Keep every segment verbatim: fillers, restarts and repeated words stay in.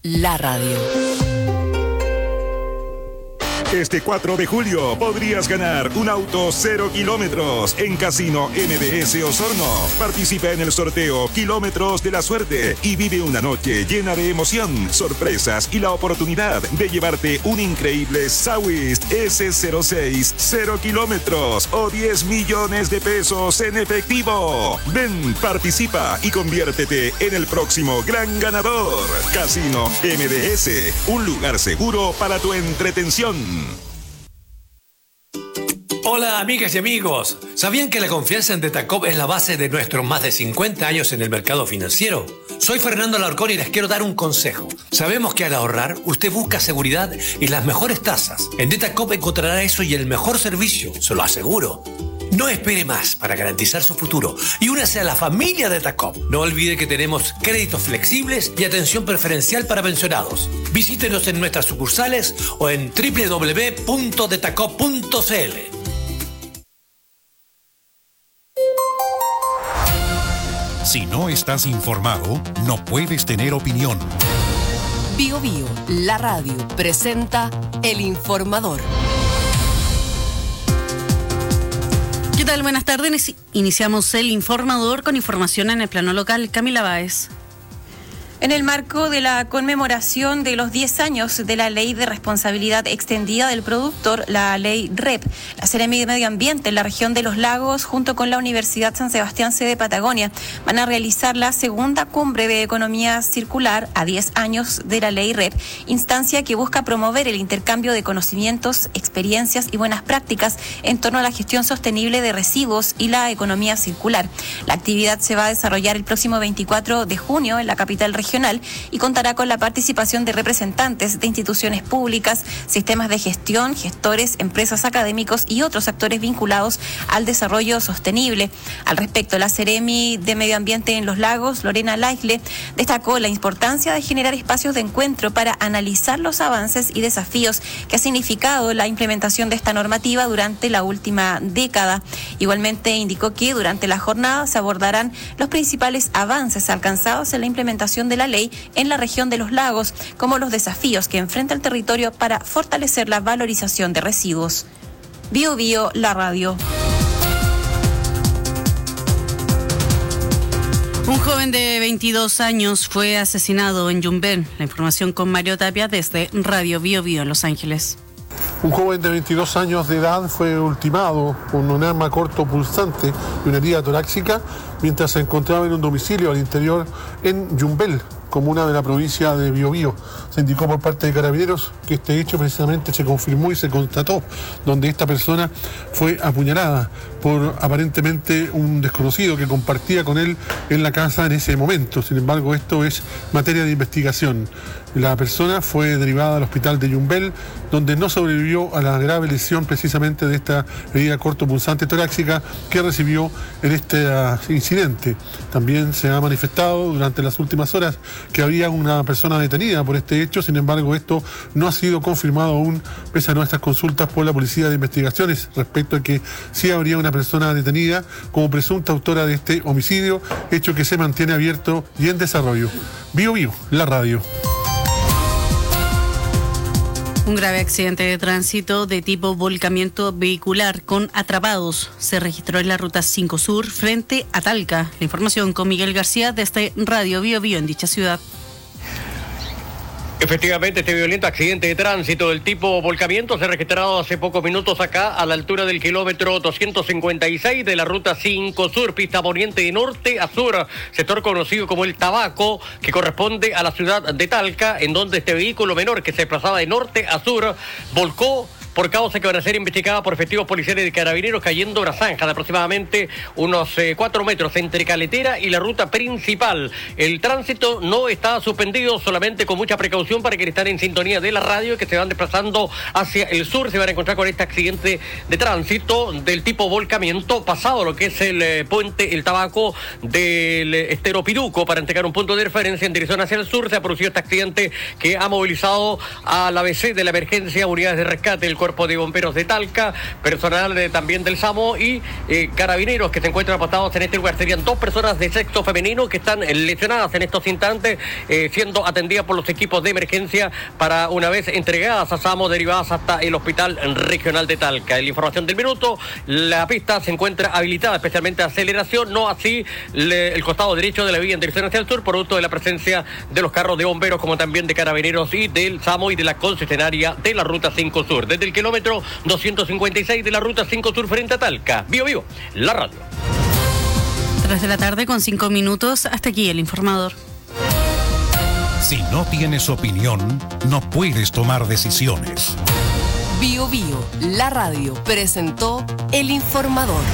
la radio. Este cuatro de julio podrías ganar un auto cero kilómetros en Casino M D S Osorno. Participa en el sorteo Kilómetros de la Suerte y vive una noche llena de emoción, sorpresas y la oportunidad de llevarte un increíble Sawist S cero seis cero kilómetros o diez millones de pesos en efectivo. Ven, participa y conviértete en el próximo gran ganador. Casino M D S, un lugar seguro para tu entretención. Hola amigas y amigos, ¿sabían que la confianza en Detacop es la base de nuestros más de cincuenta años en el mercado financiero? Soy Fernando Alarcón y les quiero dar un consejo. Sabemos que al ahorrar usted busca seguridad y las mejores tasas. En Detacop encontrará eso y el mejor servicio, se lo aseguro. No espere más para garantizar su futuro y únase a la familia Detacop. No olvide que tenemos créditos flexibles y atención preferencial para pensionados. Visítenos en nuestras sucursales o en doble u doble u doble u punto detacop punto c l. Si no estás informado, no puedes tener opinión. Bio Bio, la radio, presenta El Informador. ¿Qué tal? Buenas tardes. Iniciamos El Informador con información en el plano local. Camila Báez. En el marco de la conmemoración de los diez años de la Ley de Responsabilidad Extendida del Productor, la Ley R E P, la Seremi de Medio Ambiente en la región de Los Lagos, junto con la Universidad San Sebastián sede Patagonia, van a realizar la segunda cumbre de economía circular a diez años de la Ley R E P, instancia que busca promover el intercambio de conocimientos, experiencias y buenas prácticas en torno a la gestión sostenible de residuos y la economía circular. La actividad se va a desarrollar el próximo veinticuatro de junio en la capital regional y contará con la participación de representantes de instituciones públicas, sistemas de gestión, gestores, empresas, académicos y otros actores vinculados al desarrollo sostenible. Al respecto, la Seremi de Medio Ambiente en Los Lagos, Lorena Laisle, destacó la importancia de generar espacios de encuentro para analizar los avances y desafíos que ha significado la implementación de esta normativa durante la última década. Igualmente indicó que durante la jornada se abordarán los principales avances alcanzados en la implementación de la ley en la región de Los Lagos, como los desafíos que enfrenta el territorio para fortalecer la valorización de residuos. Bio Bio, la radio. Un joven de veintidós años fue asesinado en Yumbel. La información con Mario Tapia desde Radio Bio Bio en Los Ángeles. Un joven de veintidós años de edad fue ultimado con un arma corto punzante y una herida torácica mientras se encontraba en un domicilio al interior en Yumbel, comuna de la provincia de Biobío. Se indicó por parte de Carabineros que este hecho precisamente se confirmó y se constató, donde esta persona fue apuñalada por aparentemente un desconocido que compartía con él en la casa en ese momento. Sin embargo, esto es materia de investigación. La persona fue derivada al hospital de Yumbel, donde no sobrevivió a la grave lesión precisamente de esta herida cortopunzante torácica que recibió en este uh, incidente. También se ha manifestado durante las últimas horas que había una persona detenida por este hecho. Sin embargo, esto no ha sido confirmado aún, pese a nuestras consultas por la Policía de Investigaciones, respecto a que sí habría una persona detenida como presunta autora de este homicidio, hecho que se mantiene abierto y en desarrollo. Bio Bio, la radio. Un grave accidente de tránsito de tipo volcamiento vehicular con atrapados se registró en la ruta cinco Sur frente a Talca. La información con Miguel García desde Radio Bio Bio en dicha ciudad. Efectivamente, este violento accidente de tránsito del tipo volcamiento se ha registrado hace pocos minutos acá a la altura del kilómetro doscientos cincuenta y seis de la ruta cinco Sur, pista poniente de norte a sur, sector conocido como El Tabaco, que corresponde a la ciudad de Talca, en donde este vehículo menor que se desplazaba de norte a sur volcó por causa que van a ser investigadas por efectivos policiales de Carabineros, cayendo una zanja de aproximadamente unos eh, cuatro metros entre Caletera y la ruta principal. El tránsito no está suspendido, solamente con mucha precaución para quienes están en sintonía de la radio, que se van desplazando hacia el sur, se van a encontrar con este accidente de tránsito del tipo volcamiento, pasado lo que es el eh, puente El Tabaco del eh, Estero Piruco, para entregar un punto de referencia en dirección hacia el sur. Se ha producido este accidente que ha movilizado a la A B C de la emergencia, unidades de rescate, el Cuerpo de Bomberos de Talca, personal de, también del SAMO y eh, carabineros que se encuentran apostados en este lugar. Serían dos personas de sexo femenino que están lesionadas en estos instantes, eh, siendo atendidas por los equipos de emergencia para, una vez entregadas a SAMO, derivadas hasta el Hospital Regional de Talca. En la información del minuto, la pista se encuentra habilitada, especialmente aceleración, no así le, el costado derecho de la vía en dirección hacia el sur, producto de la presencia de los carros de bomberos, como también de carabineros y del SAMO y de la concesionaria de la Ruta cinco Sur. Desde el kilómetro doscientos cincuenta y seis de la Ruta cinco Sur frente a Talca. Vivo Vivo, la radio. tres de la tarde con cinco minutos. Hasta aquí el informador. Si no tienes opinión, no puedes tomar decisiones. Bio Bio, la radio, presentó el informador.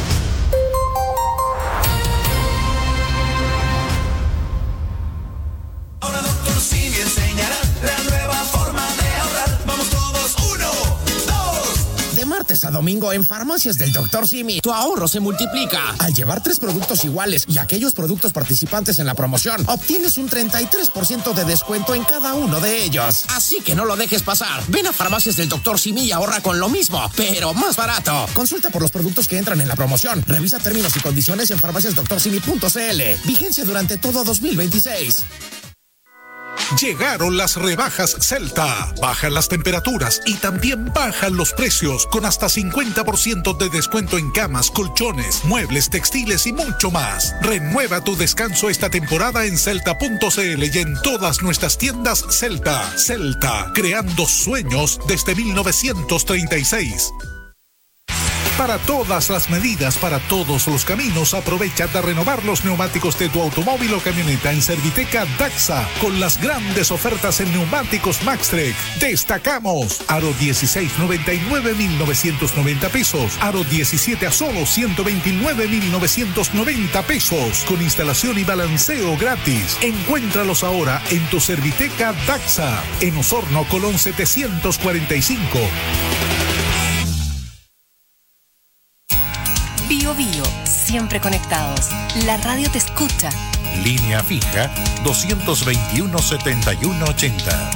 Ahora doctor Simi enseñará la nueva forma de ahorrar. Vamos todos, uno, dos. De martes a domingo en Farmacias del doctor Simi, tu ahorro se multiplica. Al llevar tres productos iguales y aquellos productos participantes en la promoción, obtienes un treinta y tres por ciento de descuento en cada uno de ellos. Así que no lo dejes pasar. Ven a Farmacias del doctor Simi y ahorra con lo mismo, pero más barato. Consulta por los productos que entran en la promoción. Revisa términos y condiciones en farmacias doctor simi punto c l. Vigencia durante todo dos mil veintiséis. Llegaron las rebajas Celta. Bajan las temperaturas y también bajan los precios con hasta cincuenta por ciento de descuento en camas, colchones, muebles, textiles y mucho más. Renueva tu descanso esta temporada en celta punto c l y en todas nuestras tiendas Celta. Celta, creando sueños desde mil novecientos treinta y seis. Para todas las medidas, para todos los caminos, aprovecha de renovar los neumáticos de tu automóvil o camioneta en Serviteca Daxa con las grandes ofertas en neumáticos Maxtrek. Destacamos Aro dieciséis noventa y nueve mil novecientos noventa pesos, Aro diecisiete a solo ciento veintinueve mil novecientos noventa pesos con instalación y balanceo gratis. Encuéntralos ahora en tu Serviteca Daxa en Osorno Colón setecientos cuarenta y cinco. Bio Bio, siempre conectados. La radio te escucha. Línea fija doscientos veintiuno setenta y uno ochenta.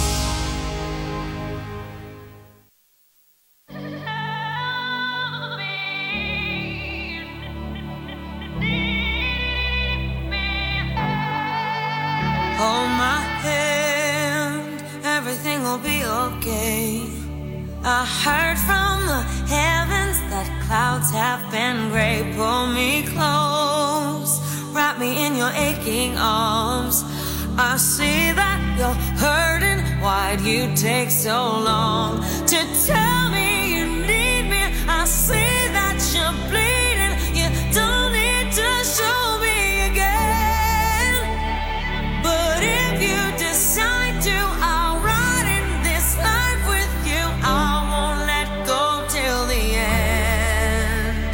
Hold my hand, everything will be okay. I heard from the heavens that clouds have been gray. Pull me close, wrap me in your aching arms. I see that you're hurting. Why'd you take so long to tell me you need me? I see that you're bleeding. You don't need to show me again. But if you decide to, I'll ride in this life with you. I won't let go till the end.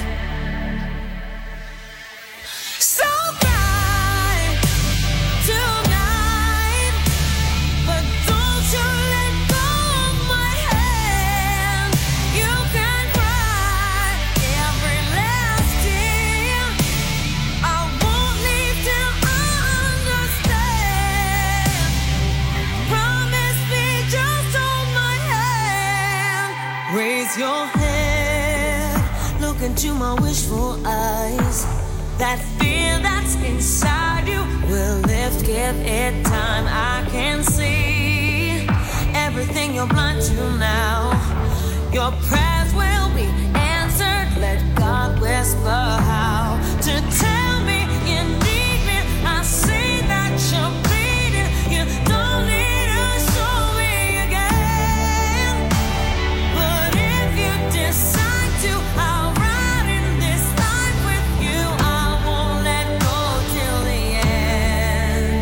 So cry tonight, but don't you let go of my hand. You can cry every last tear. I won't leave till I understand. Promise me, just hold my hand. Raise your head, look into my wishful eyes. That fear that's inside you will lift, give it time. I can see everything you're blind to now. Your prayers will be answered. Let God whisper how to tell me you need me. I see that you're bleeding. You don't need to show me again. But if you decide to, I'll ride in this life with you. I won't let go till the end.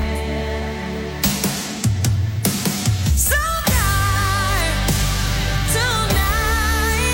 So die tonight,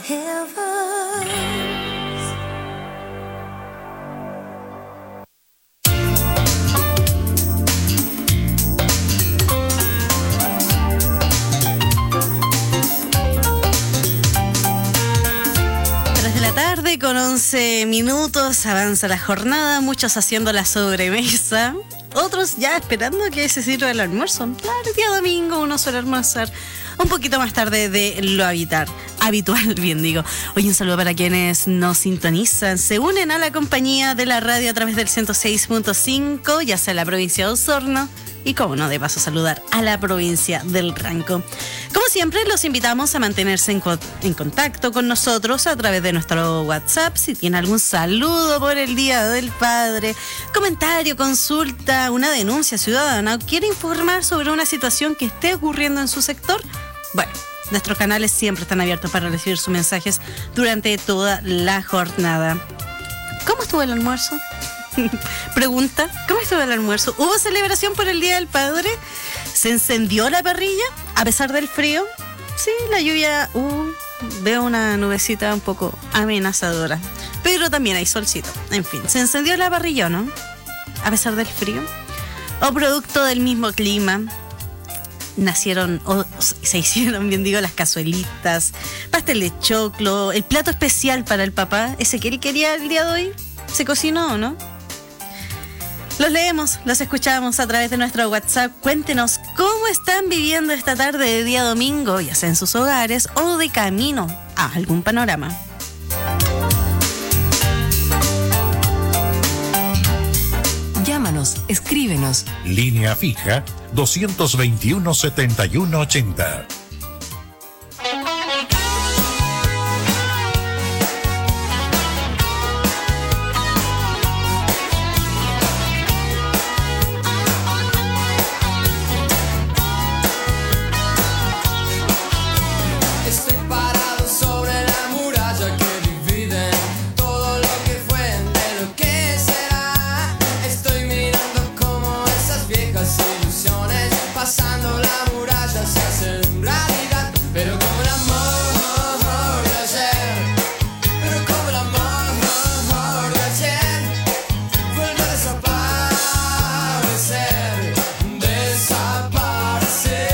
Con once minutos avanza la jornada, muchos haciendo la sobremesa, otros ya esperando que se sirva el almuerzo. Claro, el día domingo uno suele almorzar un poquito más tarde de lo habitar, habitual, bien digo. Hoy un saludo para quienes nos sintonizan, se unen a la compañía de la radio a través del ciento seis punto cinco, ya sea en la provincia de Osorno, y como no, de paso saludar a la provincia del Ranco. Como siempre, los invitamos a mantenerse en, co- en contacto con nosotros a través de nuestro WhatsApp. Si tiene algún saludo por el Día del Padre, comentario, consulta, una denuncia ciudadana o quiere informar sobre una situación que esté ocurriendo en su sector, bueno, nuestros canales siempre están abiertos para recibir sus mensajes durante toda la jornada. ¿Cómo estuvo el almuerzo? Pregunta, ¿cómo estuvo el almuerzo? ¿Hubo celebración por el Día del Padre? ¿Se encendió la parrilla a pesar del frío? Sí, la lluvia, uh, veo una nubecita un poco amenazadora, pero también hay solcito. En fin, ¿se encendió la parrilla, no? A pesar del frío. ¿O producto del mismo clima nacieron, o se hicieron, bien digo, las cazuelitas, pastel de choclo, el plato especial para el papá, ese que él quería el día de hoy? ¿Se cocinó o no? Los leemos, los escuchamos a través de nuestro WhatsApp. Cuéntenos cómo están viviendo esta tarde de día domingo, ya sea en sus hogares o de camino a algún panorama. Llámanos, escríbenos. Línea fija dos veintiuno, setenta y uno ochenta. Pasando la muralla se hace realidad, pero como el amor de ayer, pero como el amor de ayer, vuelve a desaparecer, desaparecer.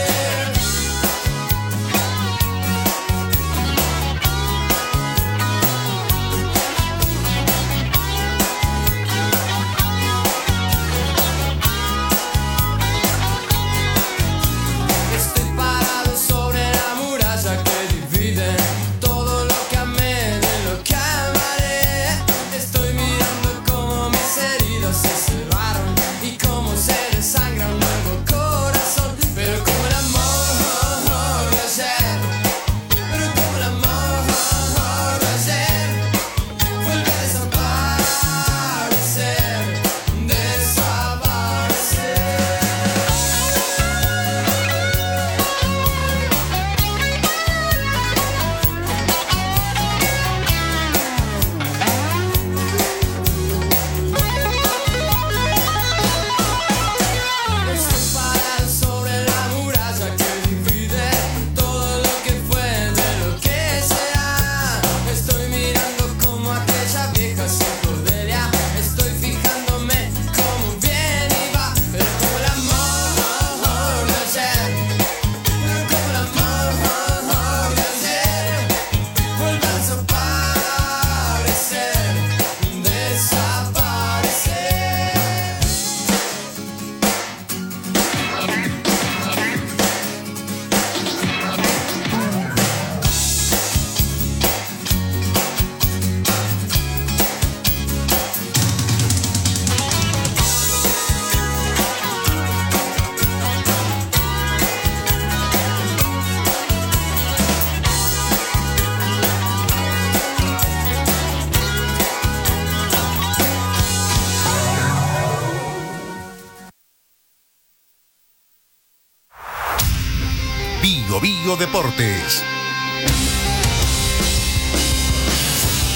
Bio Bio Deportes.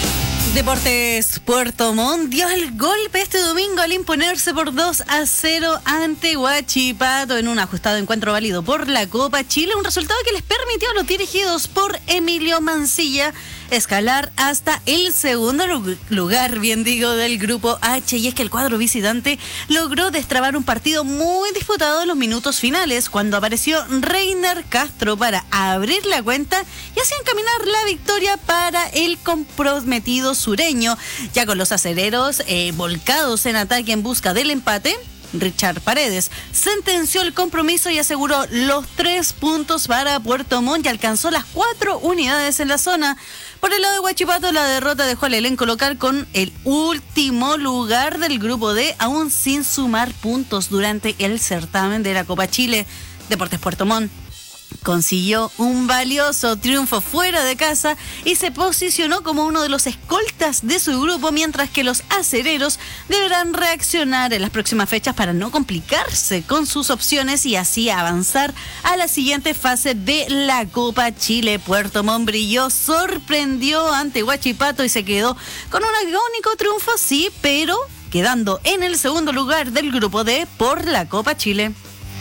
Deportes Puerto Montt dio el golpe este domingo al imponerse por dos a cero ante Huachipato en un ajustado encuentro válido por la Copa Chile, un resultado que les permitió a los dirigidos por Emilio Mancilla escalar hasta el segundo lugar, bien digo, del grupo H. Y es que el cuadro visitante logró destrabar un partido muy disputado en los minutos finales, cuando apareció Reiner Castro para abrir la cuenta y así encaminar la victoria para el comprometido sureño. Ya con los acereros eh, volcados en ataque en busca del empate, Richard Paredes sentenció el compromiso y aseguró los tres puntos para Puerto Montt y alcanzó las cuatro unidades en la zona. Por el lado de Huachipato, la derrota dejó al elenco local con el último lugar del grupo D, aún sin sumar puntos durante el certamen de la Copa Chile. Deportes Puerto Montt consiguió un valioso triunfo fuera de casa y se posicionó como uno de los escoltas de su grupo, mientras que los acereros deberán reaccionar en las próximas fechas para no complicarse con sus opciones y así avanzar a la siguiente fase de la Copa Chile. Puerto Montt brilló, sorprendió ante Huachipato y se quedó con un agónico triunfo, sí, pero quedando en el segundo lugar del grupo D por la Copa Chile.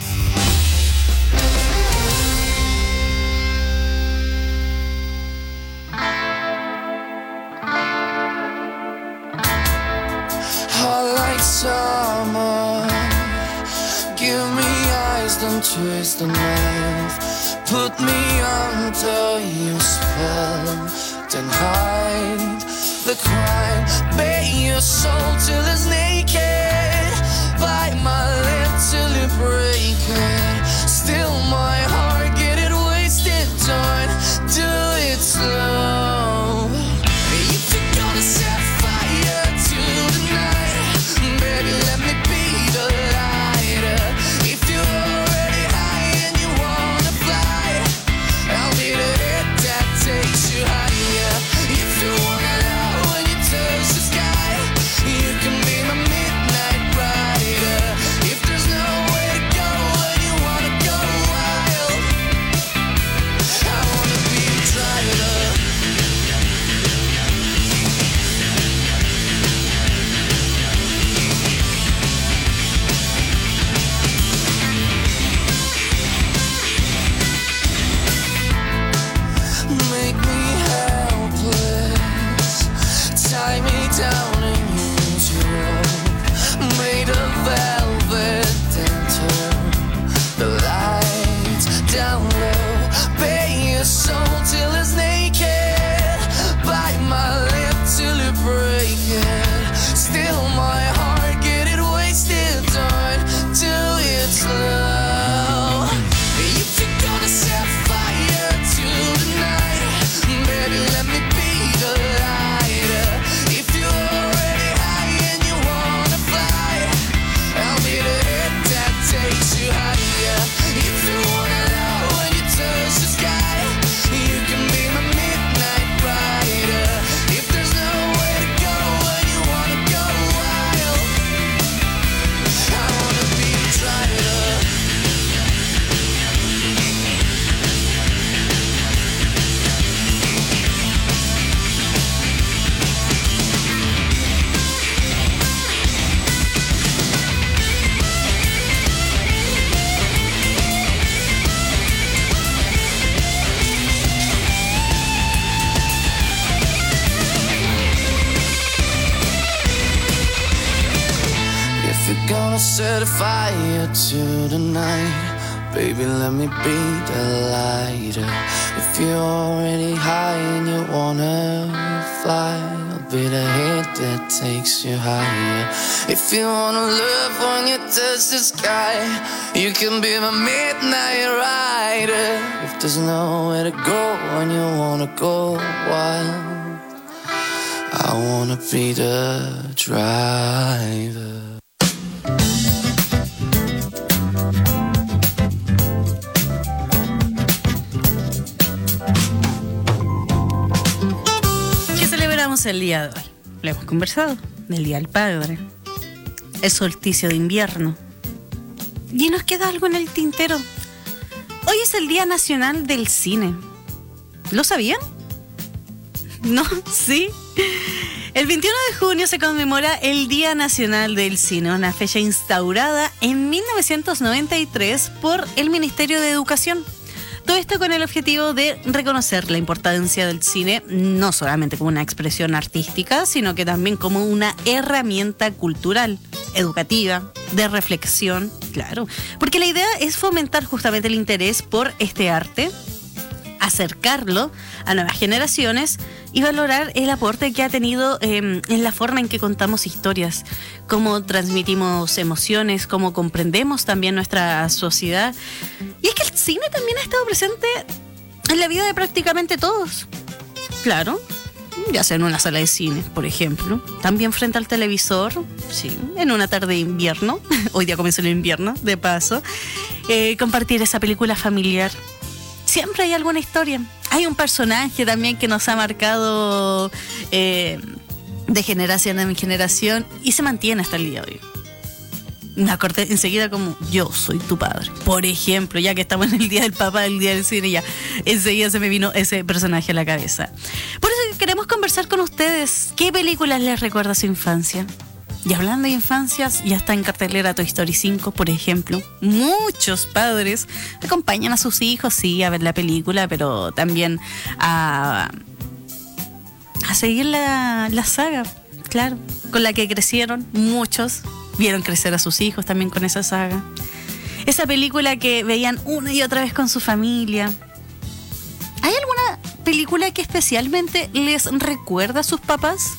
Summer, give me eyes, don't twist the knife. Put me under your spell, then hide the crime. Bait your soul till it's naked. Bite my lip till you break it. Still my heart, get it wasted. Don't do it slow. If you're gonna set fire to the night, baby, let me be the lighter. If you're already high and you wanna fly, I'll be the hit that takes you higher. If you wanna know when you touch the sky, you can be my midnight rider. If there's nowhere to go when you wanna go wild, I wanna be the driver. Make me helpless, tie me down and use your rope. Made of velvet, then turn the lights down low. Pay your soul till it's naked. Bite my lip till you break it. Still my heart, get it wasted. Don't do it slow. If you're gonna set fire to the night, baby, let me be the lighter. If you're already high and you wanna fly, I'll be the hit that takes you higher. If you wanna know when you touch the sky, you can be my midnight rider. If there's nowhere to go when you wanna go wild, I wanna be the driver. If you're gonna set a fire to the night, baby, let me be the lighter. If you're already high and you wanna fly, I'll be the hit that takes you higher. If you wanna love when you touch the sky, you can be my midnight rider. If there's nowhere to go when you wanna go wild, I wanna be the driver. ¿Qué celebramos el día de hoy? Lo hemos conversado, del Día del Padre, el solsticio de invierno. Y nos queda algo en el tintero. Hoy es el Día Nacional del Cine. ¿Lo sabían? ¿No? ¿Sí? El veintiuno de junio se conmemora el Día Nacional del Cine, una fecha instaurada en mil novecientos noventa y tres por el Ministerio de Educación. Todo esto con el objetivo de reconocer la importancia del cine, no solamente como una expresión artística, sino que también como una herramienta cultural, educativa, de reflexión, claro. Porque la idea es fomentar justamente el interés por este arte, acercarlo a nuevas generaciones y valorar el aporte que ha tenido eh, en la forma en que contamos historias, cómo transmitimos emociones, cómo comprendemos también nuestra sociedad. Y es que el cine también ha estado presente en la vida de prácticamente todos. Claro, ya sea en una sala de cine, por ejemplo, también frente al televisor, sí, en una tarde de invierno, hoy día comenzó el invierno, de paso, eh, compartir esa película familiar. Siempre hay alguna historia. Hay un personaje también que nos ha marcado eh, de generación en generación y se mantiene hasta el día de hoy. Me acordé enseguida como Yo soy tu padre. Por ejemplo, ya que estamos en el día del papá, el día del cine, ya enseguida se me vino ese personaje a la cabeza. Por eso queremos conversar con ustedes. ¿Qué películas les recuerda su infancia? Y hablando de infancias, ya está en cartelera Toy Story cinco, por ejemplo. Muchos padres acompañan a sus hijos, sí, a ver la película, pero también a, a seguir la, la saga, claro, con la que crecieron. Muchos vieron crecer a sus hijos también con esa saga. Esa película que veían una y otra vez con su familia. ¿Hay alguna película que especialmente les recuerda a sus papás?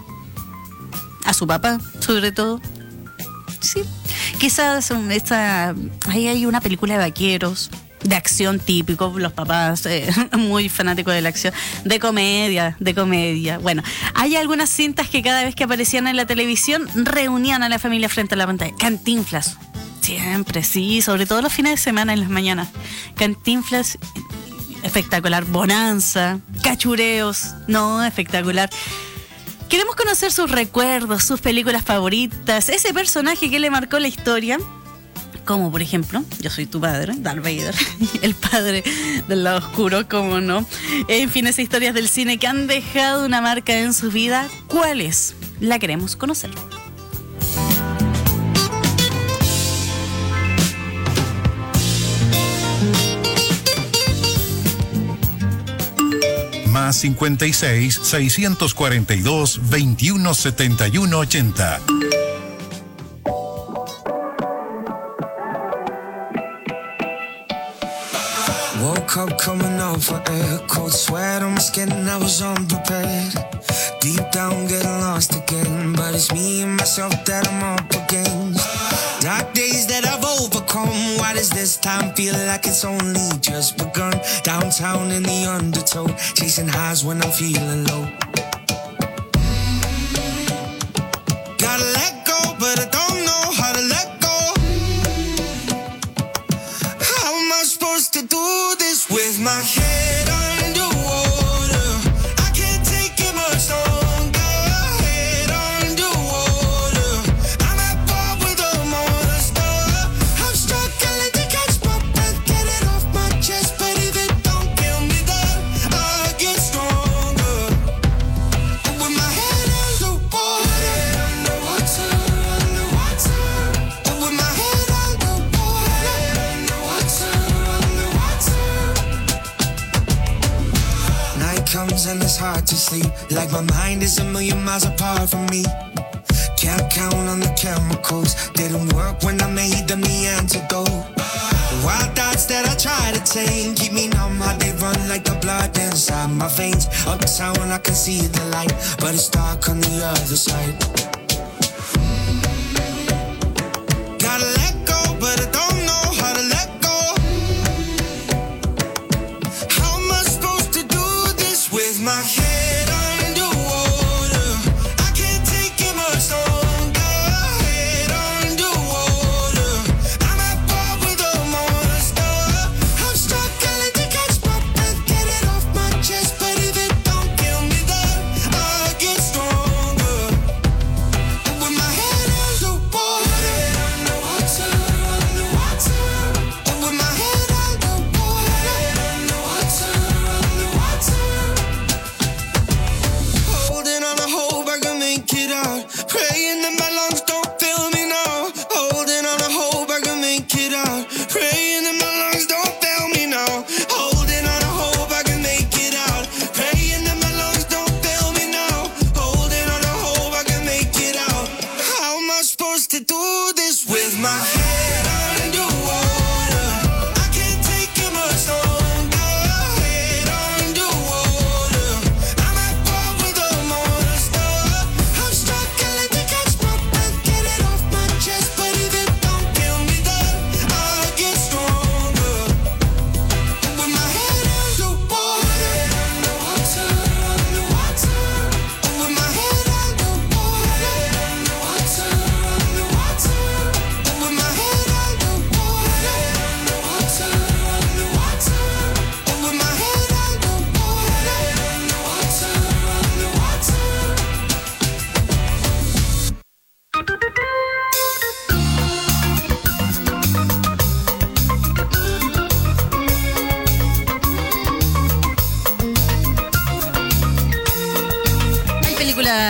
A su papá, sobre todo. Sí. Quizás esta, ahí hay una película de vaqueros, de acción típico, los papás eh, muy fanáticos de la acción, de comedia, de comedia. Bueno, hay algunas cintas que cada vez que aparecían en la televisión reunían a la familia frente a la pantalla. Cantinflas, siempre, sí, sobre todo los fines de semana en las mañanas. Cantinflas, espectacular. Bonanza, Cachureos, no, espectacular. Queremos conocer sus recuerdos, sus películas favoritas, ese personaje que le marcó la historia, como por ejemplo, Yo soy tu padre, Darth Vader, el padre del lado oscuro, cómo no. En fin, esas historias del cine que han dejado una marca en su vida, ¿cuál es? La queremos conocer. Más cincuenta y seis, seiscientos cuarenta y dos, veintiuno setenta y uno ochenta. Woke up coming out for air, cold sweat on my skin, I was unprepared. Deep down getting lost again, but it's me and myself that I'm up against. Dark days that I've overcome, why does this time feel like it's only just begun? Downtown in the undertow, chasing highs when I'm feeling low. Gotta let go, but I don't know how to let go. How am I supposed to do this with my head underwater? I can't take it much longer. Head underwater, I'm at war with a monster. I'm struggling to catch my breath, get it off my chest, but if it don't kill me, then I get stronger. With my head underwater, underwater, underwater. With my head underwater, underwater, underwater. Night comes and it's hard to sleep, like my mind is a million miles apart from me. Can't count on the chemicals, didn't work when I made them the antidote. The wild thoughts that I try to tame keep me numb, how they run like the blood inside my veins. Uptown I can see the light, but it's dark on the other side. Gotta let go, but I don't know how to let go. How am I supposed to do this with my head underwater? I can't take it much longer. Head underwater, I'm at war with a monster. I'm struggling to catch my breath, get it off my chest, but if it don't kill me, then I get stronger.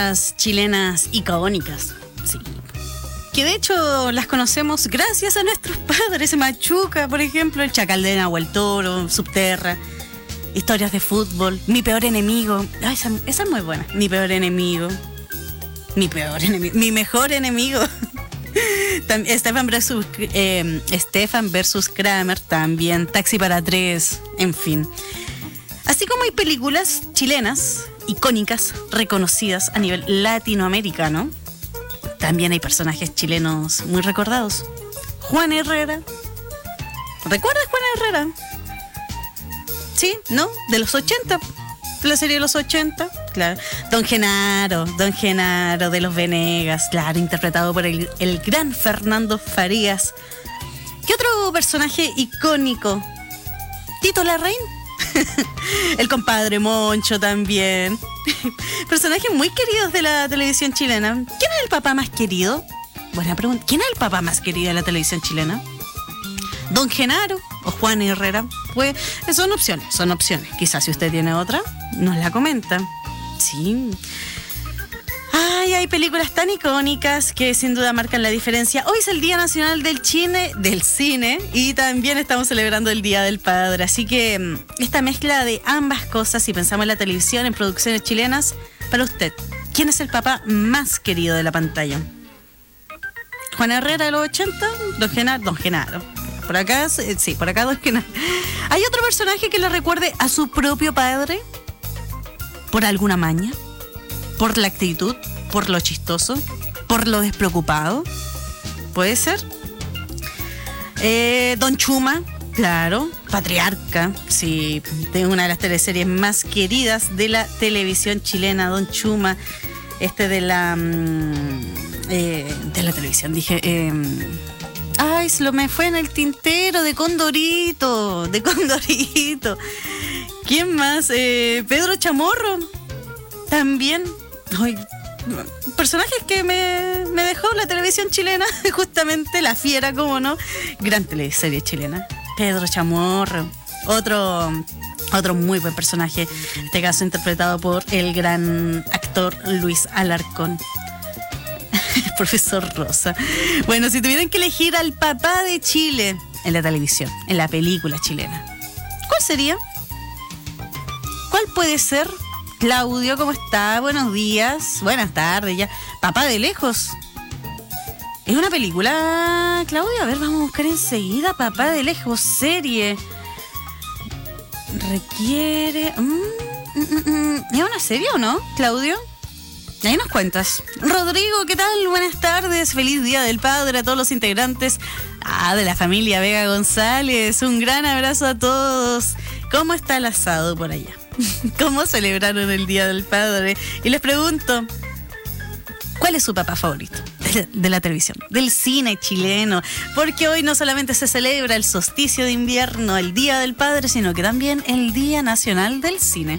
películas chilenas icónicas, sí. Que de hecho las conocemos gracias a nuestros padres. Machuca, por ejemplo, El Chacal de Nahuel Toro, Subterra, Historias de Fútbol, Mi Peor Enemigo. Ay, esa, esa es muy buena. Mi Peor Enemigo. Mi peor enemigo. Mi mejor enemigo. Stefan versus, eh, Stefan versus Kramer también. Taxi para tres. En fin. Así como hay películas chilenas icónicas, reconocidas a nivel latinoamericano, también hay personajes chilenos muy recordados. Juan Herrera. ¿Recuerdas Juan Herrera? ¿Sí? ¿No? De los ochenta. De la serie de los ochenta. Claro. Don Genaro. Don Genaro de los Venegas. Claro, interpretado por el, el gran Fernando Farías. ¿Qué otro personaje icónico? Tito Larraín. El compadre Moncho también. Personajes muy queridos de la televisión chilena. ¿Quién es el papá más querido? Buena pregunta. ¿Quién es el papá más querido de la televisión chilena? ¿Don Genaro o Juan Herrera? Pues son opciones, son opciones. Quizás si usted tiene otra, nos la comenta. Sí. Ay, hay películas tan icónicas que sin duda marcan la diferencia. Hoy es el Día Nacional del Cine, del Cine, y también estamos celebrando el Día del Padre. Así que esta mezcla de ambas cosas, si pensamos en la televisión, en producciones chilenas, para usted, ¿quién es el papá más querido de la pantalla? ¿Juan Herrera de los ochenta? ¿Don Genaro? Don Genaro. Por acá, sí, por acá Don Genaro. ¿Hay otro personaje que le recuerde a su propio padre? ¿Por alguna maña? ¿Por la actitud? ¿Por lo chistoso? ¿Por lo despreocupado? ¿Puede ser? Eh, Don Chuma, claro. Patriarca, sí, de una de las teleseries más queridas de la televisión chilena. Don Chuma, este de la... Eh, de la televisión, dije... Eh, ay, se lo me fue en el tintero, de Condorito, de Condorito. ¿Quién más? Eh, Pedro Chamorro, también. Ay, personajes que me, me dejó la televisión chilena, justamente La Fiera, cómo no. Gran teleserie chilena. Pedro Chamorro, otro, otro muy buen personaje, en este caso interpretado por el gran actor Luis Alarcón. Profesor Rosa. Bueno, si tuvieran que elegir al papá de Chile en la televisión, en la película chilena, ¿cuál sería? ¿Cuál puede ser? Claudio, ¿cómo está? Buenos días. Buenas tardes ya. Papá de lejos. ¿Es una película, Claudio? A ver, vamos a buscar enseguida. Papá de lejos, serie. Requiere... Mm, mm, mm. ¿Es una serie o no, Claudio? Ahí nos cuentas. Rodrigo, ¿qué tal? Buenas tardes. Feliz Día del Padre a todos los integrantes ah, de la familia Vega González. Un gran abrazo a todos. ¿Cómo está el asado por allá? ¿Cómo celebraron el Día del Padre? Y les pregunto, ¿cuál es su papá favorito de, de la televisión, del cine chileno? Porque hoy no solamente se celebra el solsticio de invierno, el Día del Padre, sino que también el Día Nacional del Cine.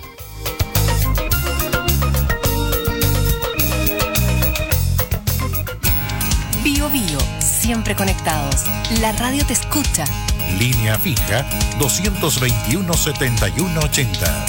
Bio Bio, siempre conectados. La radio te escucha. Línea fija dos veintiuno, setenta y uno ochenta.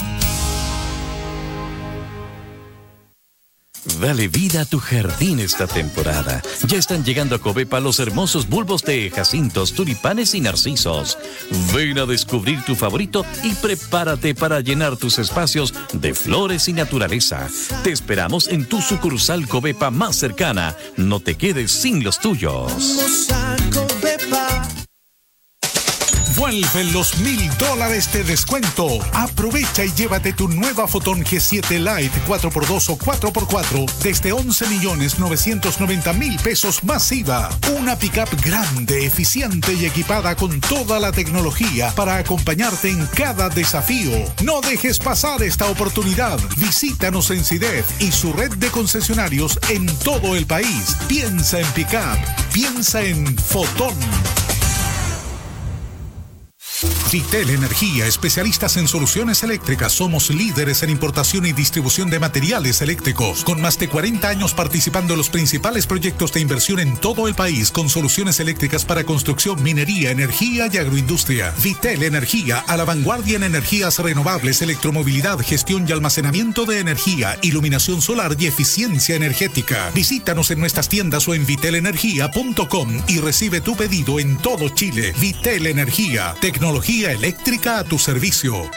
Dale vida a tu jardín esta temporada. Ya están llegando a Covepa los hermosos bulbos de jacintos, tulipanes y narcisos. Ven a descubrir tu favorito y prepárate para llenar tus espacios de flores y naturaleza. Te esperamos en tu sucursal Covepa más cercana. No te quedes sin los tuyos. Vamos a Covepa. Vuelven los mil dólares de descuento. Aprovecha y llévate tu nueva Photon G siete Lite cuatro por dos o cuatro por cuatro desde once millones novecientos noventa mil pesos más I V A. Una pickup grande, eficiente y equipada con toda la tecnología para acompañarte en cada desafío. No dejes pasar esta oportunidad. Visítanos en CIDEF y su red de concesionarios en todo el país. Piensa en pickup. Piensa en Photon. Vitel Energía, especialistas en soluciones eléctricas. Somos líderes en importación y distribución de materiales eléctricos, con más de cuarenta años participando en los principales proyectos de inversión en todo el país, con soluciones eléctricas para construcción, minería, energía y agroindustria. Vitel Energía, a la vanguardia en energías renovables, electromovilidad, gestión y almacenamiento de energía, iluminación solar y eficiencia energética. Visítanos en nuestras tiendas o en vitel energía punto com y recibe tu pedido en todo Chile. Vitel Energía, tecnología eléctrica a tu servicio.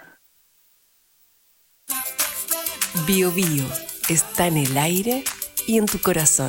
Bio Bio está en el aire y en tu corazón.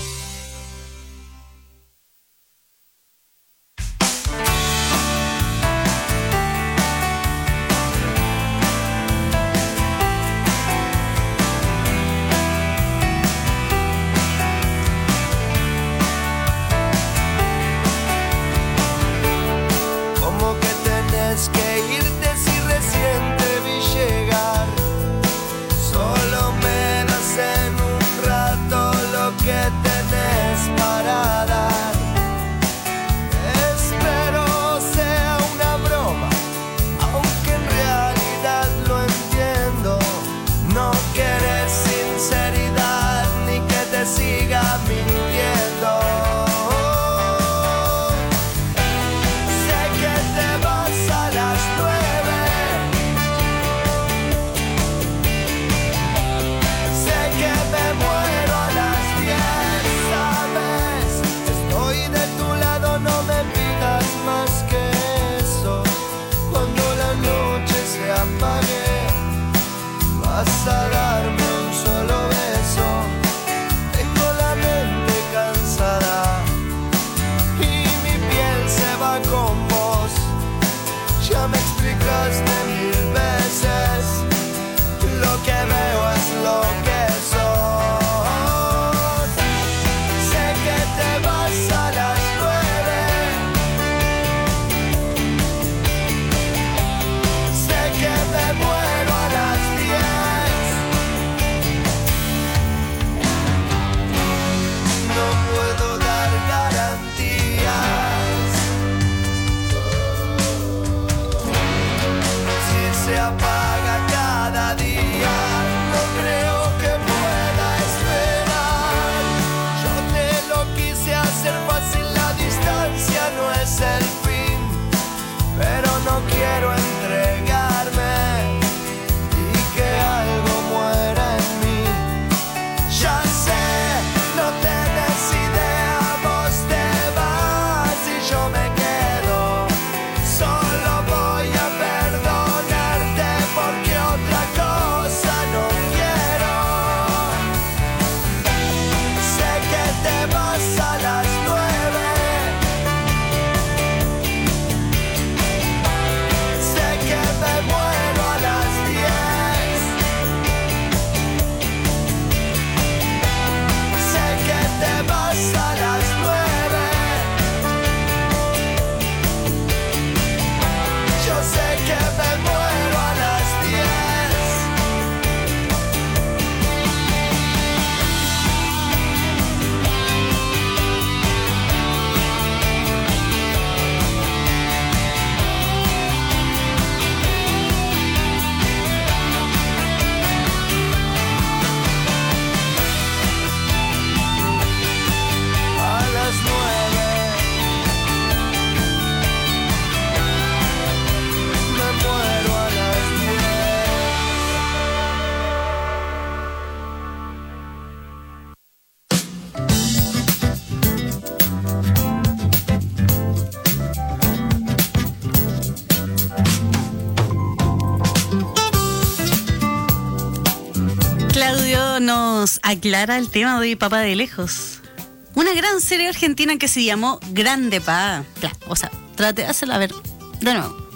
Claudio nos aclara el tema de Papá de Lejos. Una gran serie argentina que se llamó Grande Pa. O sea, trate de hacerla, a ver, de nuevo.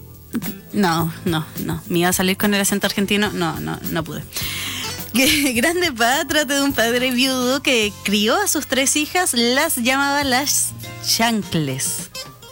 No, no, no. Me iba a salir con el acento argentino. No, no, no pude. Grande Pa trata de un padre viudo que crió a sus tres hijas, las llamaba las chancles.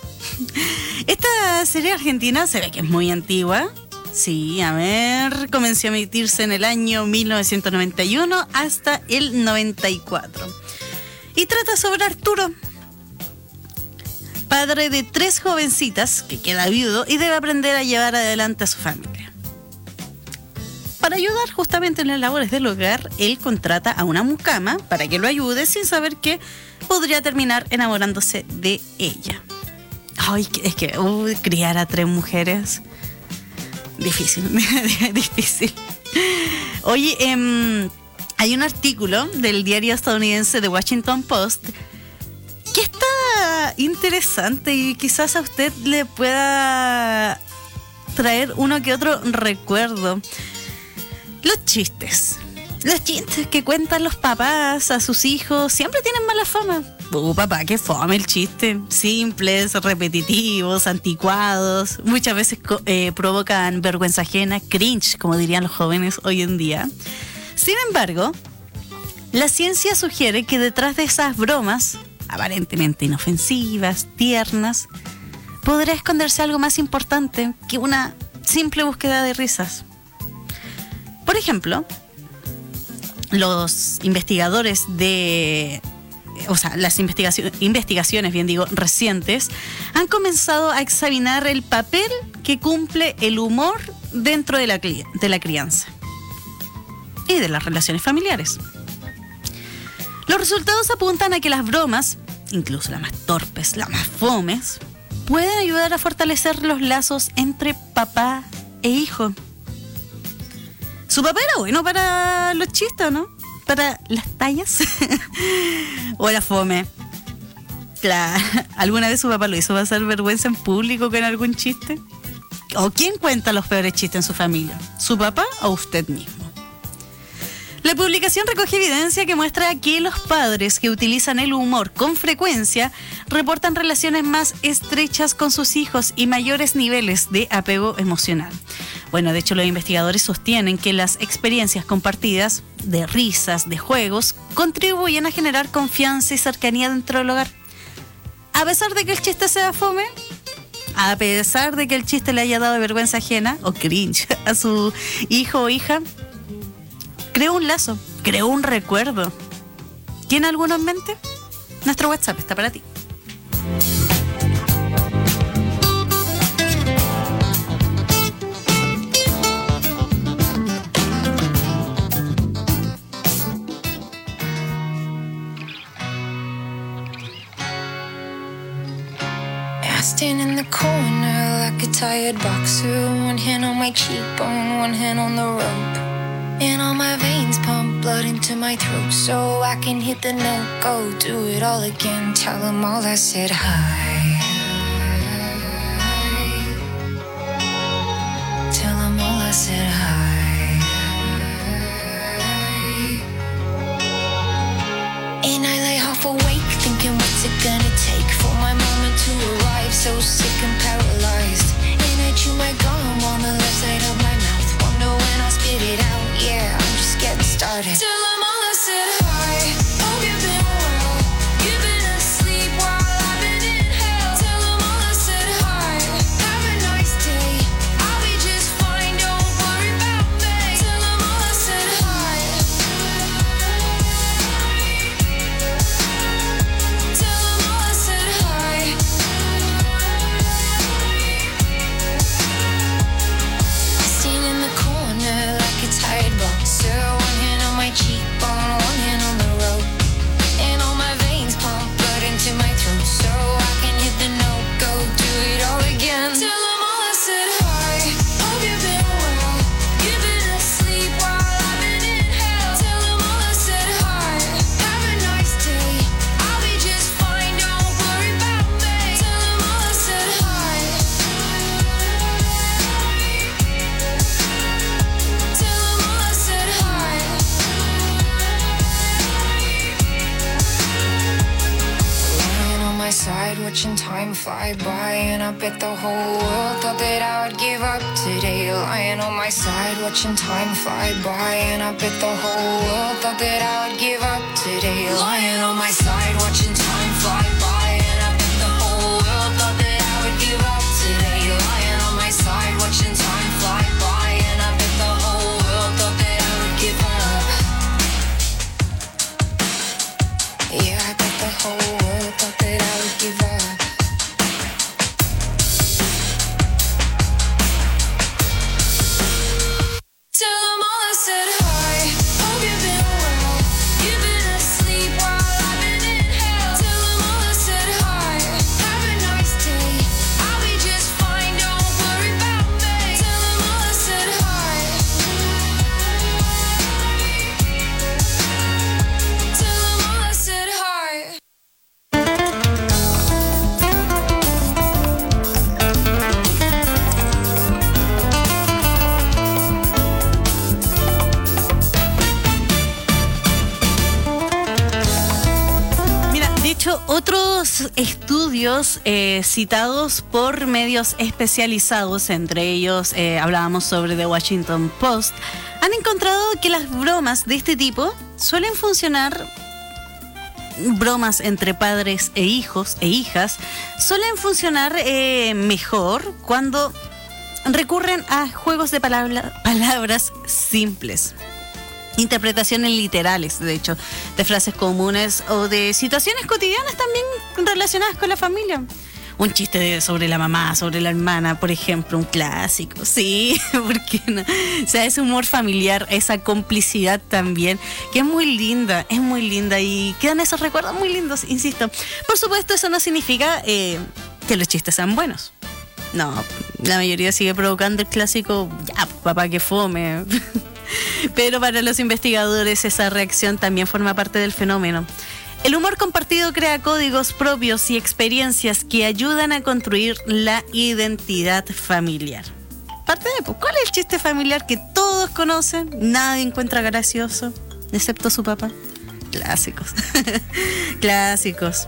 Esta serie argentina se ve que es muy antigua. Sí, a ver, comenzó a emitirse en el año mil novecientos noventa y uno hasta el noventa y cuatro. Y trata sobre Arturo. padre de tres jovencitas que queda viudo y debe aprender a llevar adelante a su familia. Para ayudar justamente en las labores del hogar, él contrata a una mucama para que lo ayude sin saber que podría terminar enamorándose de ella. Ay, es que uh, criar a tres mujeres, difícil, difícil. Oye, eh, hay un artículo del diario estadounidense The Washington Post que está interesante y quizás a usted le pueda traer uno que otro recuerdo. Los chistes. Los chistes que cuentan los papás a sus hijos siempre tienen mala fama. Uh, papá, qué fome el chiste. Simples, repetitivos, anticuados. Muchas veces eh, provocan vergüenza ajena, cringe, como dirían los jóvenes hoy en día. Sin embargo, la ciencia sugiere que detrás de esas bromas, aparentemente inofensivas, tiernas, podría esconderse algo más importante que una simple búsqueda de risas. Por ejemplo, los investigadores de... O sea, las investigaciones, investigaciones, bien digo, recientes, han comenzado a examinar el papel que cumple el humor dentro de la, de la crianza y de las relaciones familiares. Los resultados apuntan a que las bromas, incluso las más torpes, las más fomes, pueden ayudar a fortalecer los lazos entre papá e hijo. Su papá era bueno para los chistes, ¿no? Para las tallas. O era fome. Claro. ¿Alguna vez su papá lo hizo pasar vergüenza en público con algún chiste? ¿O quién cuenta los peores chistes en su familia? ¿Su papá o usted mismo? La publicación recoge evidencia que muestra que los padres que utilizan el humor con frecuencia reportan relaciones más estrechas con sus hijos y mayores niveles de apego emocional. Bueno, de hecho, los investigadores sostienen que las experiencias compartidas de risas, de juegos, contribuyen a generar confianza y cercanía dentro del hogar. A pesar de que el chiste sea fome, a pesar de que el chiste le haya dado vergüenza ajena o cringe a su hijo o hija, creó un lazo, creó un recuerdo. ¿Tiene alguno en mente? Nuestro WhatsApp está para ti. I stand in the corner like a tired boxer, one hand on my cheekbone, one hand on the rope. And all my veins pump blood into my throat so I can hit the note, go do it all again. Tell them all I said hi. Tell them all I said hi. And I lay half awake thinking what's it gonna take for my moment to arrive, so sick and paralyzed. And I chew my gum on the left side of my mouth, wonder when I'll spit it out. Yeah, I'm just getting started. Till I'm all I said hi. Hope you've been well. You've been asleep while I've been in hell. Till I'm all I said hi. Have a nice day. I'll be just fine. Don't worry about me. Till I'm all I said hi. Till I'm all I said hi. I stand in the corner like a tired boxer, one hand on my cheekbone, one hand on the rope, and all my veins pump blood into my throat so I can hit the note, go do it all again. Till I'm all I said hi. Hope you've been well. You've been asleep while I've been in hell. Till I'm all I said hi. Have a nice day. I'll be just fine. Don't worry about me. Till I'm all I said hi. Till I'm all I said hi. Lying on my side, watching time fly by, and I bet the whole world thought that I would give up today. Lying on my side, watching time fly by, and I bet the whole world thought that I would give up today. Lying on my side, watching time fly by, and I bet the whole world thought that I would give up today. Lying on my side, watching time fly by, and I bet the whole world thought that I would give up. Yeah, I bet the whole world thought that I would give up. estudios eh, citados por medios especializados, entre ellos eh, hablábamos sobre The Washington Post, han encontrado que las bromas de este tipo suelen funcionar, bromas entre padres e hijos e hijas, suelen funcionar eh, mejor cuando recurren a juegos de palabra, palabras simples. Interpretaciones literales, de hecho, de frases comunes o de situaciones cotidianas también relacionadas con la familia. Un chiste de, sobre la mamá, sobre la hermana, por ejemplo, un clásico, sí, ¿por qué no? O sea, ese humor familiar, esa complicidad también, que es muy linda, es muy linda y quedan esos recuerdos muy lindos, insisto. Por supuesto, eso no significa eh, que los chistes sean buenos. No, la mayoría sigue provocando el clásico, ya, papá, que fome. Pero para los investigadores esa reacción también forma parte del fenómeno. El humor compartido crea códigos propios y experiencias que ayudan a construir la identidad familiar. Parte de, pues, ¿cuál es el chiste familiar que todos conocen? Nadie encuentra gracioso, excepto su papá. Clásicos. Clásicos.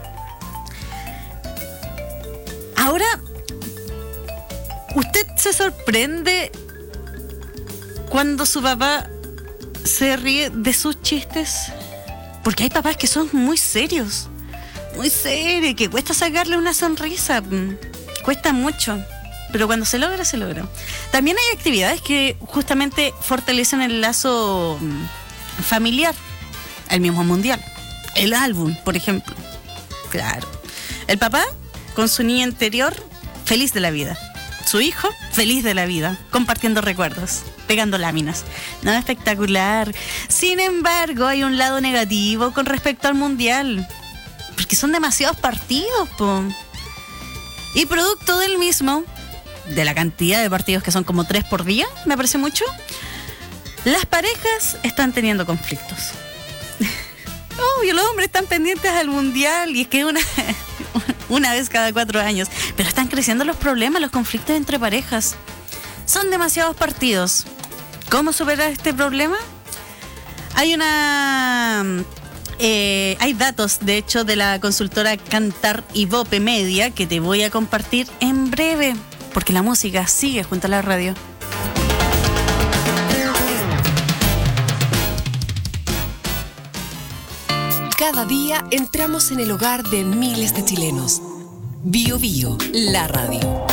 Ahora, ¿usted se sorprende cuando su papá se ríe de sus chistes? Porque hay papás que son muy serios, muy serios, que cuesta sacarle una sonrisa, cuesta mucho, pero cuando se logra, se logra. También hay actividades que justamente fortalecen el lazo familiar, el mismo mundial, el álbum, por ejemplo. Claro, el papá con su niña interior, feliz de la vida. Su hijo, feliz de la vida, compartiendo recuerdos, pegando láminas. No, espectacular. Sin embargo, hay un lado negativo con respecto al mundial, porque son demasiados partidos, po. Y producto del mismo, de la cantidad de partidos que son como tres por día, me parece mucho, las parejas están teniendo conflictos. Obvio, los hombres están pendientes al mundial y es que una, una vez cada cuatro años, pero están creciendo los problemas, los conflictos entre parejas. Son demasiados partidos. ¿Cómo superar este problema? Hay una... Eh, hay datos, de hecho, de la consultora Kantar y Bope Media que te voy a compartir en breve, porque la música sigue junto a la radio. Cada día entramos en el hogar de miles de chilenos. Bio Bio, la radio.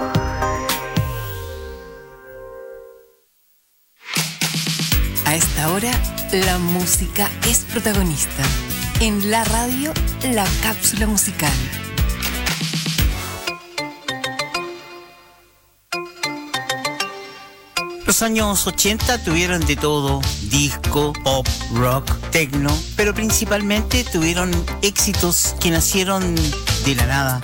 A esta hora, la música es protagonista. En la radio, la cápsula musical. Los años ochenta tuvieron de todo, disco, pop, rock, techno, pero principalmente tuvieron éxitos que nacieron de la nada.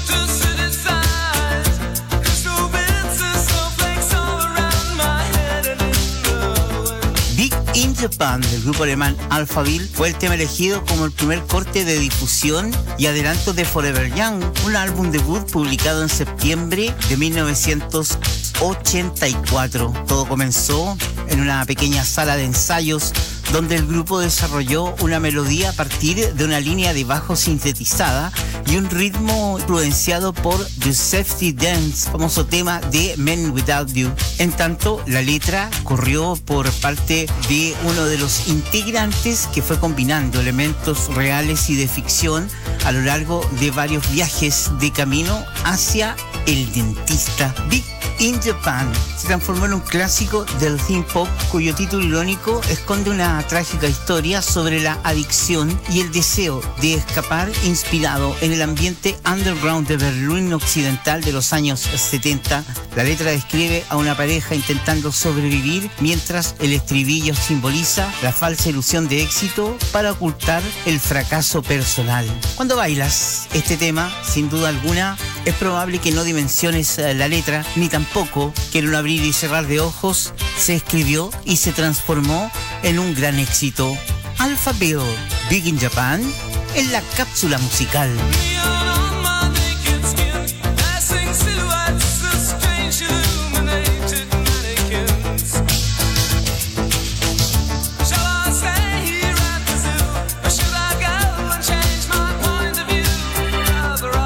Big in Japan, del grupo alemán Alphaville, fue el tema elegido como el primer corte de difusión y adelanto de Forever Young, un álbum debut publicado en septiembre de mil novecientos ochenta y cuatro. Todo comenzó en una pequeña sala de ensayos donde el grupo desarrolló una melodía a partir de una línea de bajo sintetizada y un ritmo influenciado por The Safety Dance, famoso tema de Men Without You. En tanto, la letra corrió por parte de uno de los integrantes que fue combinando elementos reales y de ficción a lo largo de varios viajes de camino hacia el dentista. Big in Japan se transformó en un clásico del theme pop cuyo título irónico esconde una trágica historia sobre la adicción y el deseo de escapar, inspirado en el ambiente underground de Berlín occidental de los años setenta. La letra describe a una pareja intentando sobrevivir mientras el estribillo simboliza la falsa ilusión de éxito para ocultar el fracaso personal. Cuando bailas este tema, sin duda alguna, es probable que no dimensiones la letra, ni tampoco que en un abrir y cerrar de ojos se escribió y se transformó en un gran éxito. Alphaville, Big in Japan, en la cápsula musical. Other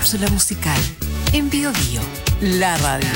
cápsula musical en Bio Bio, la radio.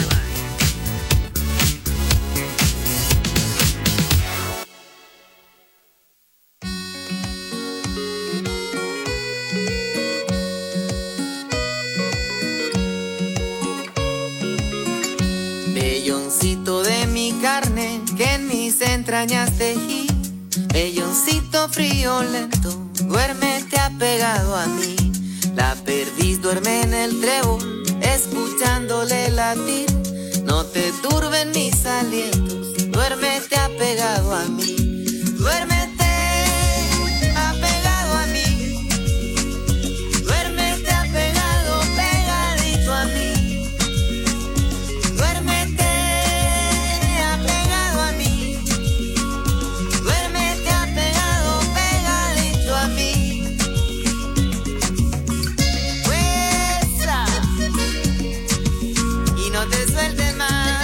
Velloncito de mi carne que en mis entrañas tejí, velloncito frío lento, duérmete apegado a mí. La perdiz duerme en el trébol, escuchándole latir. No te turben mis alientos, duérmete apegado a mí. Duérmete apegado a mí. Duérmete apegado, pegadito a mí. Duérmete apegado a mí. Duérmete apegado, pegadito a mí. No te sueltes más.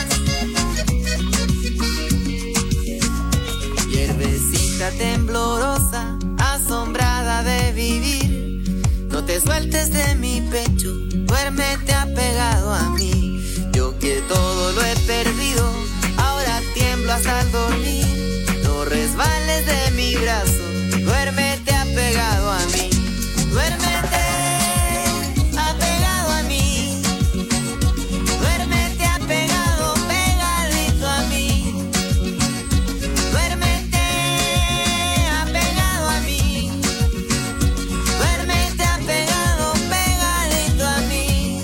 Hierbecita temblorosa, asombrada de vivir, no te sueltes de mi pecho, duérmete apegado a mí. Yo que todo lo he perdido, ahora tiemblo hasta al dormir. No resbales de mi brazo, duérmete apegado a mí. Duérmete apegado a mí. Duérmete apegado, pegadito a mí. Duérmete apegado a mí. Duérmete apegado, pegadito a mí.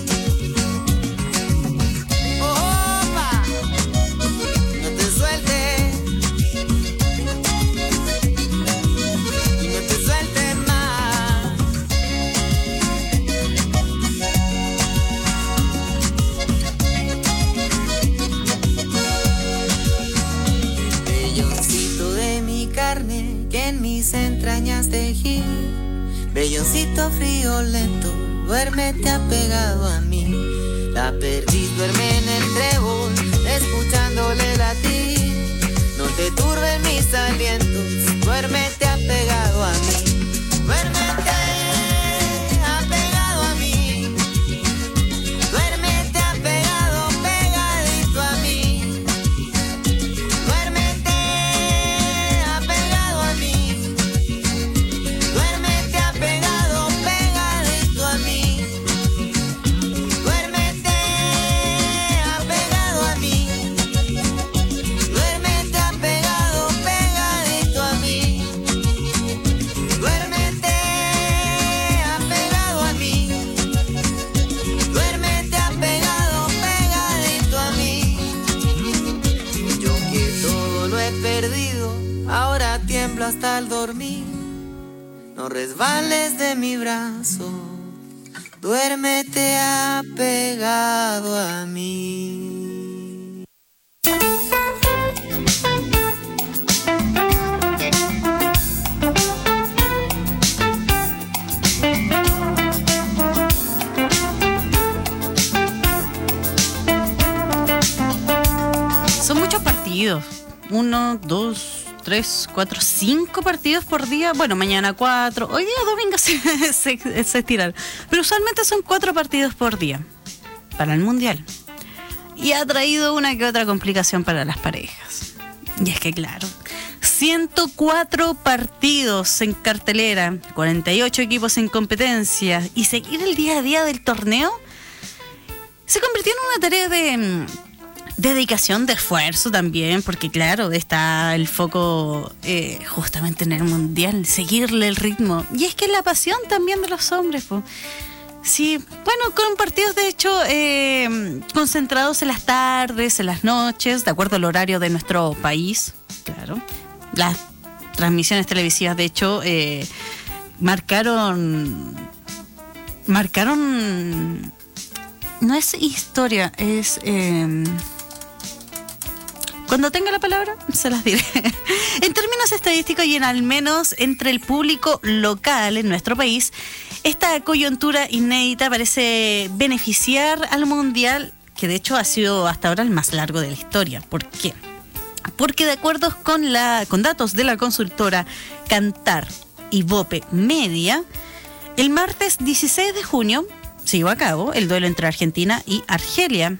Opa, no te sueltes. No te sueltes más. Velloncito de mi carne que en mis entrañas tejí, velloncito frío lento, duérmete apegado a mí. La perdiz duerme en el trébol, escuchándole latir. No te turben mis alientos, duérmete apegado a mí. Duérmete apegado a mí. Duérmete apegado, pegadito a mí. Duérmete apegado a mí. Duérmete apegado, pegadito a mí. Duérmete apegado a mí. Duérmete apegado, pegadito a mí. Duérmete apegado a mí. Duérmete apegado, pegadito a mí. Yo que todo lo he perdido, ahora tiemblo hasta al dormir. No resbales de mi brazo, duérmete apegado a mí. Son muchos partidos. Uno, dos, tres, cuatro, cinco partidos por día. Bueno, mañana cuatro. Hoy día domingo se, se, se estiran. Pero usualmente son cuatro partidos por día para el Mundial. Y ha traído una que otra complicación para las parejas. Y es que claro, ciento cuatro partidos en cartelera, cuarenta y ocho equipos en competencia y seguir el día a día del torneo se convirtió en una tarea de dedicación, de esfuerzo también, porque claro, está el foco eh, justamente en el Mundial, seguirle el ritmo. Y es que es la pasión también de los hombres, pues. Sí, bueno, con partidos de hecho eh, concentrados en las tardes, en las noches, de acuerdo al horario de nuestro país, claro. Las transmisiones televisivas de hecho eh, marcaron, marcaron, no es historia, es... Eh, Cuando tenga la palabra, se las diré. En términos estadísticos y en al menos entre el público local en nuestro país, esta coyuntura inédita parece beneficiar al Mundial, que de hecho ha sido hasta ahora el más largo de la historia. ¿Por qué? Porque de acuerdo con, la, con datos de la consultora Kantar y Bope Media, el martes dieciséis de junio se llevó a cabo el duelo entre Argentina y Argelia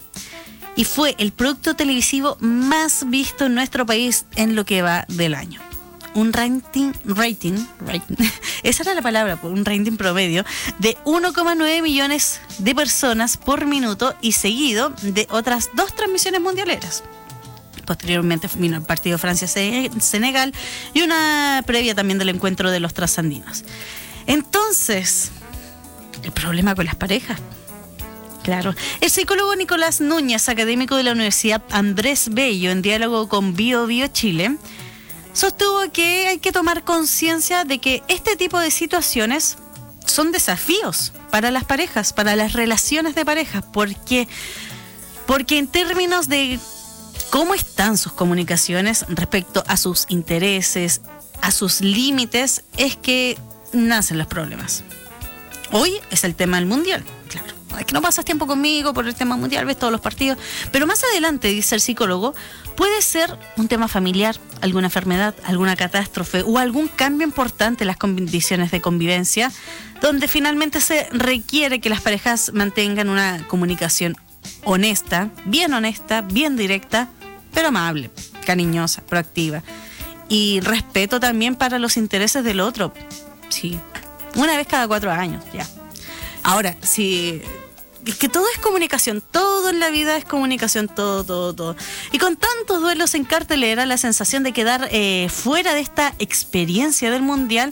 y fue el producto televisivo más visto en nuestro país en lo que va del año. Un rating, rating, rating esa era la palabra, un rating promedio de uno coma nueve millones de personas por minuto y seguido de otras dos transmisiones mundialeras. Posteriormente vino el partido Francia-Senegal y una previa también del encuentro de los trasandinos. Entonces, el problema con las parejas. Claro, el psicólogo Nicolás Núñez, académico de la Universidad Andrés Bello, en diálogo con Bio Bio Chile, sostuvo que hay que tomar conciencia de que este tipo de situaciones son desafíos para las parejas, para las relaciones de pareja, porque, porque en términos de cómo están sus comunicaciones respecto a sus intereses, a sus límites, es que nacen los problemas. Hoy es el tema del mundial, claro. Es que no pasas tiempo conmigo por el tema mundial, ves todos los partidos. Pero más adelante, dice el psicólogo, puede ser un tema familiar, alguna enfermedad, alguna catástrofe o algún cambio importante en las condiciones de convivencia, donde finalmente se requiere que las parejas mantengan una comunicación honesta, bien honesta, bien directa, pero amable, cariñosa, proactiva. Y respeto también para los intereses del otro. Sí, una vez cada cuatro años, ya. Ahora, si... es que todo es comunicación, todo en la vida es comunicación, todo, todo, todo. Y con tantos duelos en cartelera, la sensación de quedar eh, fuera de esta experiencia del Mundial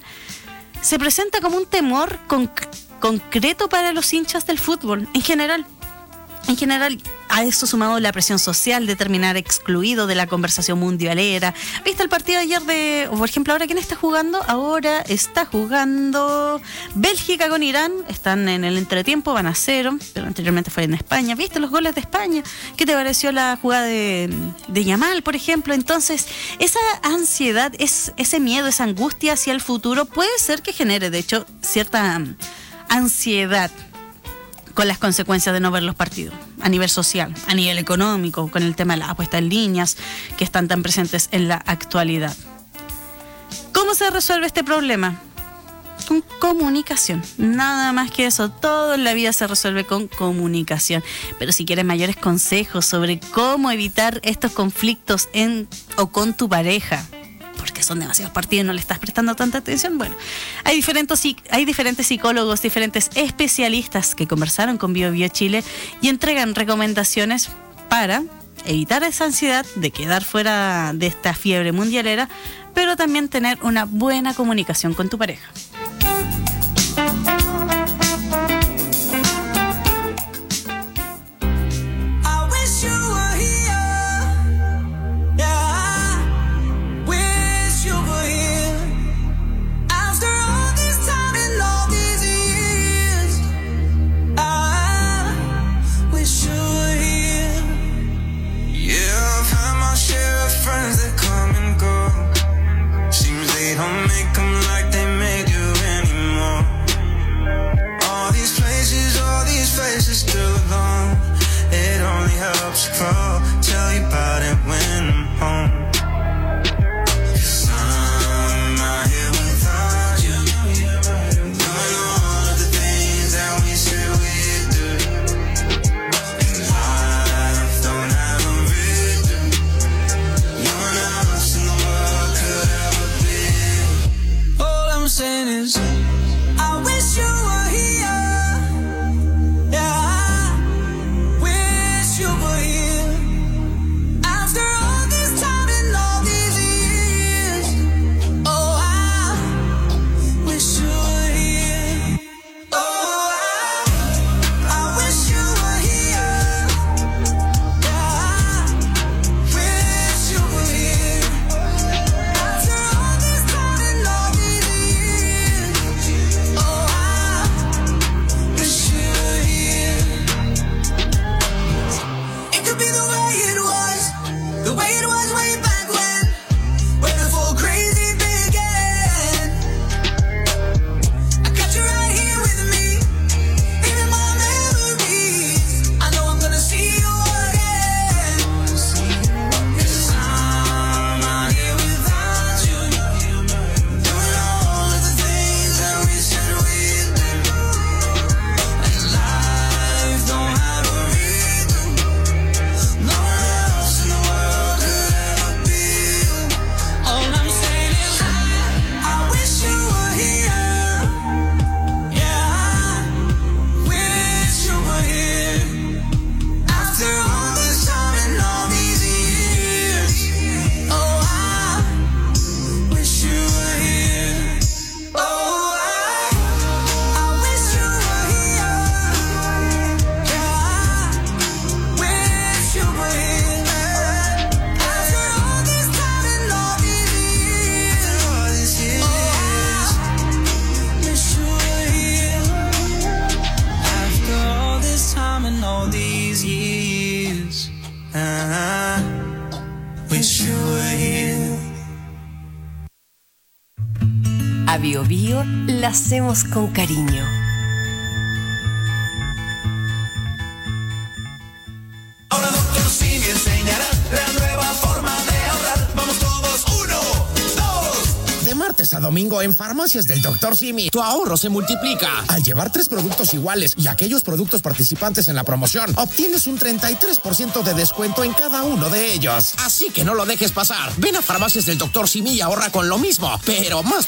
se presenta como un temor con, concreto para los hinchas del fútbol, en general. En general, a eso sumado la presión social de terminar excluido de la conversación mundialera. ¿Viste el partido de ayer de, por ejemplo, ahora quién está jugando? Ahora está jugando Bélgica con Irán. Están en el entretiempo, van a cero, pero anteriormente fue en España. ¿Viste los goles de España? ¿Qué te pareció la jugada de, de Yamal, por ejemplo? Entonces, esa ansiedad, es, ese miedo, esa angustia hacia el futuro puede ser que genere, de hecho, cierta ansiedad con las consecuencias de no ver los partidos, a nivel social, a nivel económico, con el tema de las apuestas en líneas que están tan presentes en la actualidad. ¿Cómo se resuelve este problema? Con comunicación, nada más que eso. Todo en la vida se resuelve con comunicación. Pero si quieres mayores consejos sobre cómo evitar estos conflictos en o con tu pareja, porque son demasiados partidos y no le estás prestando tanta atención, bueno, hay diferentes, hay diferentes psicólogos, diferentes especialistas que conversaron con Bio Bio Chile y entregan recomendaciones para evitar esa ansiedad de quedar fuera de esta fiebre mundialera, pero también tener una buena comunicación con tu pareja. Don't make them like they made you anymore. All these places, all these faces still alone. It only helps you grow. Tell you about it when I'm home. 'Cause I'm out here without you, doing all of the things that we said we'd do. And life don't have a rhythm. No one else in the world could ever be. All I'm saying is, I wish you were here. Yeah, I wish you were here. After all this time and all these years, oh, I wish you were here. Oh, I, I wish you were here. Yeah, I wish you were here. After all this time and all these years, oh, I wish you were here. It could be the way it was, the way it was way back when, when the full crazy began. I got you right here with me, even my memories. I know I'm gonna see you again. 'Cause I'm out here without you, doing all of the things that we said we'd do. And life wish you were here. A Bio Bio la hacemos con cariño. Ahora doctor Simi enseñará la nueva forma de ahorrar. Vamos todos, uno, dos. De martes a domingo en Farmacias del doctor Simi, tu ahorro se multiplica. Al llevar tres productos iguales y aquellos productos participantes en la promoción, obtienes un treinta y tres por ciento de descuento en cada uno de ellos. Así que no lo dejes pasar. Ven a Farmacias del doctor Simi y ahorra con lo mismo, pero más